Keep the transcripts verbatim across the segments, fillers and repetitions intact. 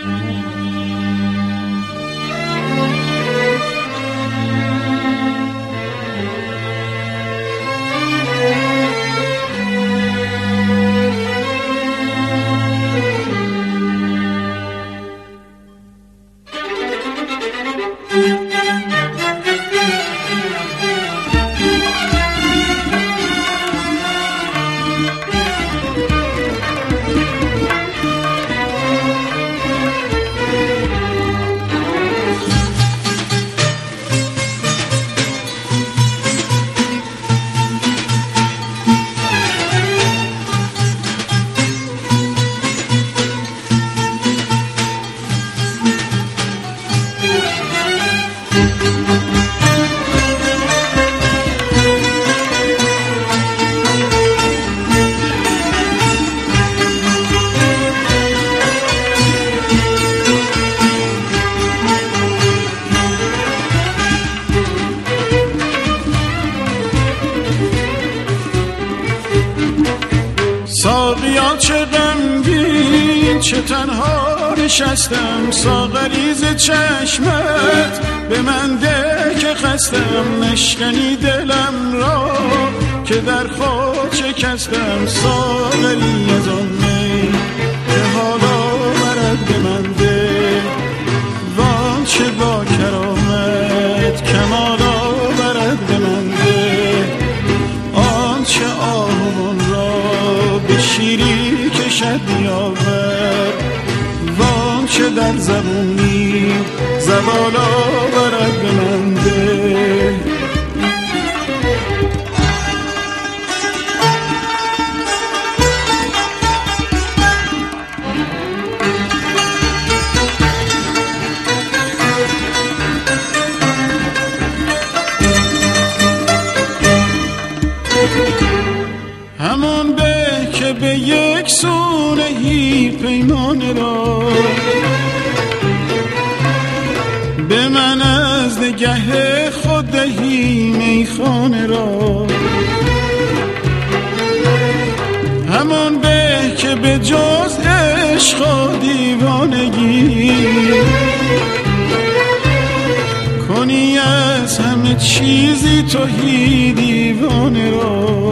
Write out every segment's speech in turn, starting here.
ساقیا چه غمگین چه تنها نشستم، ساغری ز چشمت به من ده که خستم، نشکنی دلم را که در خود شکستم. ساغری از آن می که حالا برد به من ده، وان چه با کرامت کمالا برد به من ده، آن چه آهوان را به شیری کشد نیاور، وان چه در زبونی زبالا برد به من ده. همان به که به یک سونهی پیمان را، به من از نگه خود دهی میخانه را. همان به که به جز عشق و دیوانگی، کنی از همه چیزی توهی دیوانه را.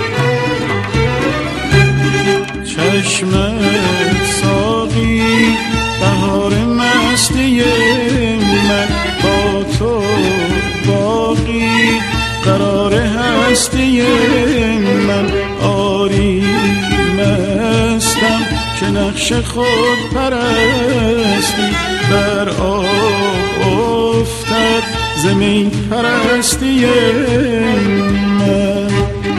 چشمت ساقی بهار مستی من، با تو باقی قرار هستی من. آری مستم که نقش خود پرستی، بر آب افتد زمین پرستی من.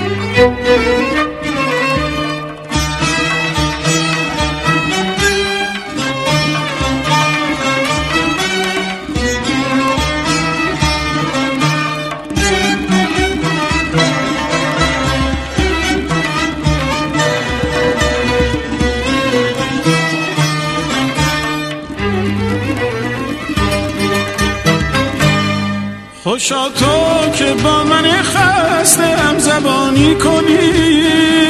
خوشا تو که با من خسته هم زبانی کنی،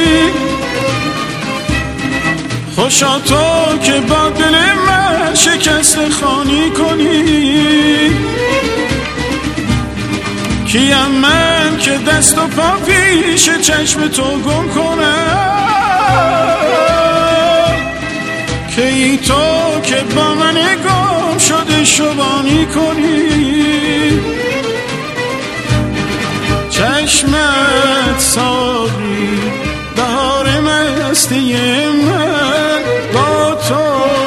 خوشا تو که با دل من شکست خانی کنی. کیم من که دست و پا پیش چشم تو گم کنم، کی تو که با من گم شده شبانی کنی. چشمت ساقی بهار مستی من، با تو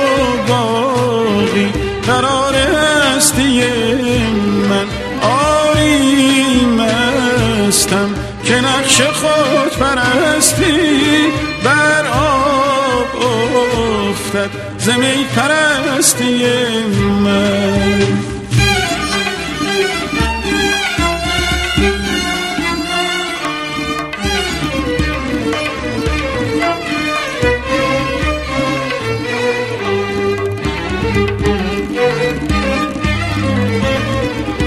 باقی قرار هستی من. آری مستم که نقش خود پرستی، بر آب افتد زمین پرستی من.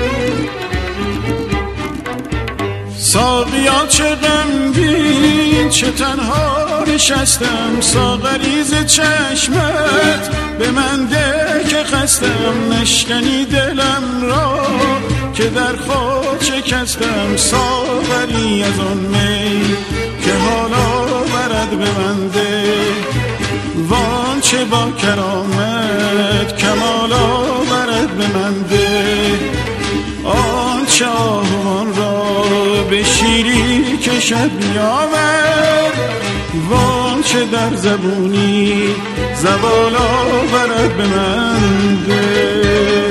ساقیا چه غمگین چه تنها نشستم ساغری ز چشمت به من ده که خستم نشکنی دلم را که در خود شکستم ساغری از آن می که حالا برد به من ده وان چه با کرامت کمالا برد به من ده آن چه آهمان را به شیری کشد بیاور وان چه در زبونی زبالا برد به من ده